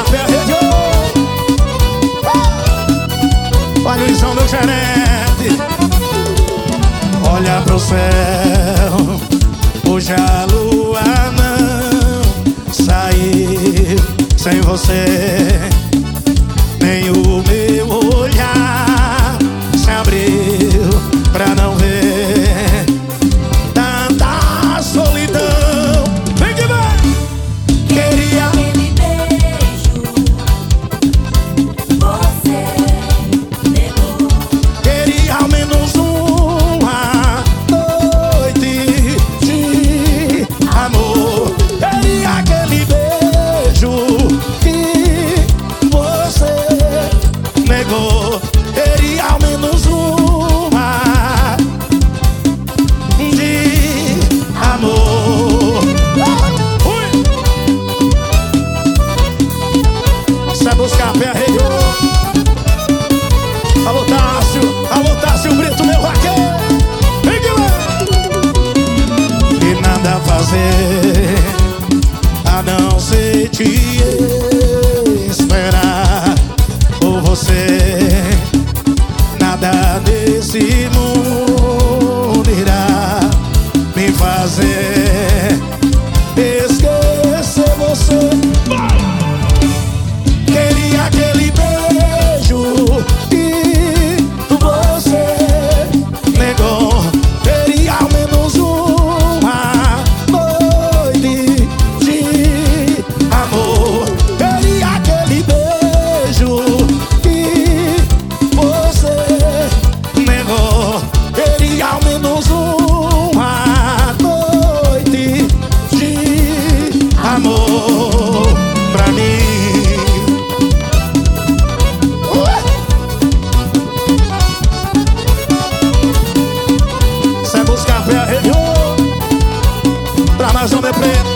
café região. Olha o Luizão, meu gerente. Olha pro céu, hoje a lua não saiu sem você. Nem o meu olhar se abriu pra não ver tanta solidão. Vem que vem! Queria aquele beijo, você negou. Queria ao menos uma noite de amor. Queria aquele beijo que você negou. Queria ao menos uma de amor. Sai buscar pé, rei. Alô Tássio Brito, meu vaqueiro. Vem que vai. E nada a fazer a não ser te esperar por você. Nada desse mundo irá me fazer esquecer você. Queria aquele beijo que você negou. Queria ao menos uma noite de amor. Queria aquele beijo que você negou. Queria ao menos uma noite de amor pra mim. Sai buscar pé, região. Pra mais um, meu preto.